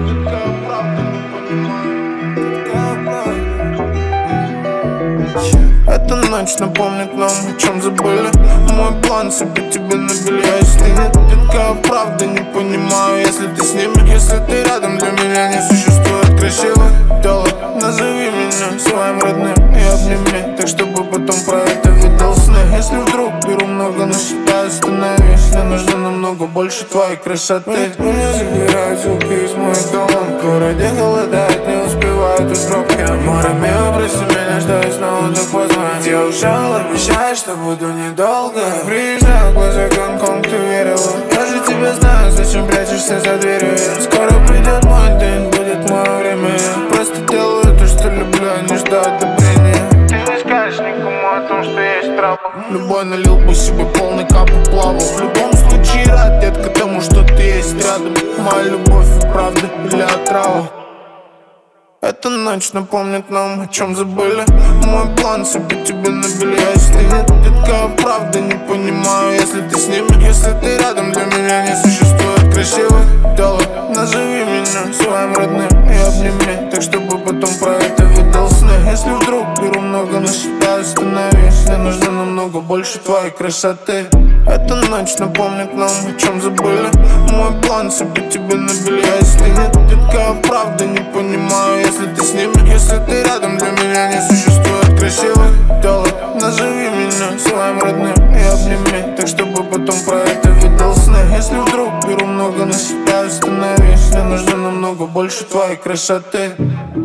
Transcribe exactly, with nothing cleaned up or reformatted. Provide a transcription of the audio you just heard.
Такая правда, не понимаю. Такая правда. Эта ночь напомнит нам, о чем забыли. Мой план себе тебе на белье, если нет. Такая правда, не понимаю, если ты с ними. Если ты рядом, для меня не существует красивых телок. Назови меня своим родным и обними, так чтобы потом про это видел сны. Если вдруг беру много на себя, остановись. Мне нужно намного больше твоей красоты. Меня забирают звуки из моих колонок. В городе голодает, не успевают из пробки. Море мио, прости меня, что я снова так поздно. Я ушел, обещаю, что буду недолго. Приезжаю, глаза Гонконг, ты верила. Я же тебя знаю, зачем прячешься за дверью. Скоро придет мой день, будет мое время. Я просто делаю то, что люблю, а не жду одобрения. Ты не скажешь никому о том, что есть трапа. Любой налил бы себе полный кап и плавал. В любом случае рад, детка, тому, что ты есть рядом. Моя любовь и правда или отрава. Эта ночь напомнит нам, о чем забыли. Мой план себе тебе на белье, если нет. Такая правда, не понимаю, если ты с ними. Если ты рядом, для меня не существует красивых телок. Назови меня своим родным и обними, так чтобы потом про это видел сны. Если вдруг беру много на себя, остановись. Мне нужно намного больше твоей красоты. Эта ночь напомнит нам, о чем забыли. Мой план себе тебе на белье, если нет. Такая правда, не понимаю, если ты с ними. Если ты рядом, для меня не существует красивых телок. Назови меня своим родным и обними, так чтобы потом про это видел сны. Если вдруг беру много на себя, остановись. Мне нужно намного больше твоей красоты.